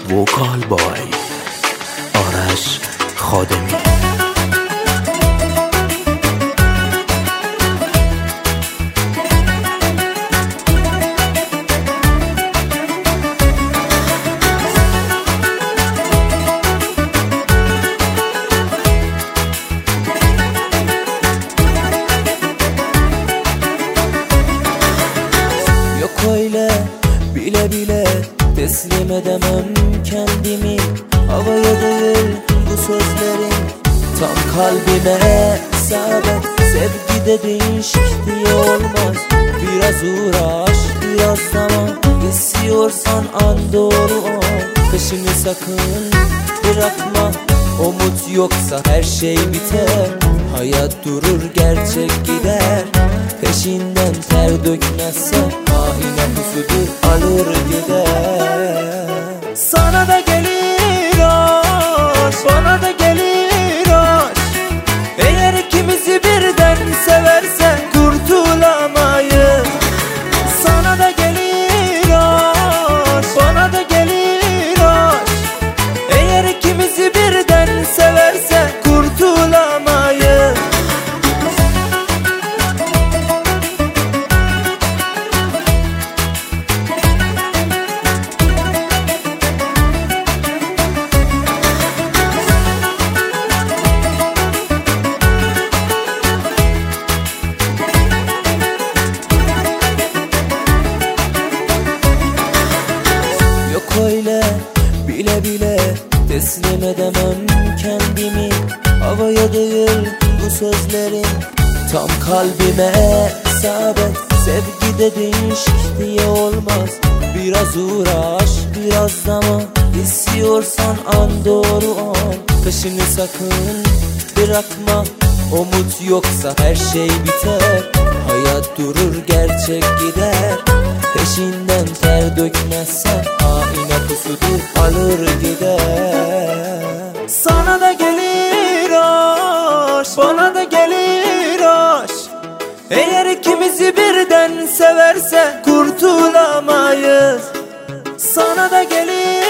وکال بای آرش خادمی. Yok öyle bile bile teslim edemem kendimi. Havaya değil bu sözlerin, tam kalbime isabet. Sevgide değişikliği olmaz, biraz uğraş biraz zaman. İstiyorsan an doğru ol, peşini sakın bırakma. Umut yoksa her şey biter, hayat durur gerçek gider. Peşinden ter dökmezse haine pusudur, alır gider. Sana da gelir aşk, bana da gelir aşk. Eğer ikimizi birden seversen kurtulamayız. Sana da gelir aşk, bana da gelir aşk. Eğer ikimizi birden seversen kurtulamayız. Öyle bile bile teslim edemem kendimi. Havaya değil bu sözlerin, tam kalbime isabet. Sevgide değişikliği olmaz, biraz uğraş biraz zaman. İstiyorsan an doğru ol, peşini sakın bırakma. Umut yoksa her şey biter, hayat durur gerçek gider. Peşinden ter dökmezsen haine pusudur, alır gider. Sana da gelir aşk, bana da gelir aşk. Eğer ikimizi birden seversen kurtulamayız. Sana da gelir